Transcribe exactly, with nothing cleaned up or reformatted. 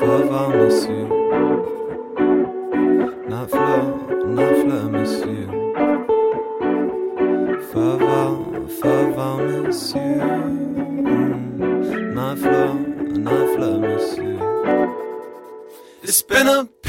va, monsieur. Nafla, nafla, monsieur. Va, va, va, va, monsieur. Nafla, nafla, monsieur. It's been a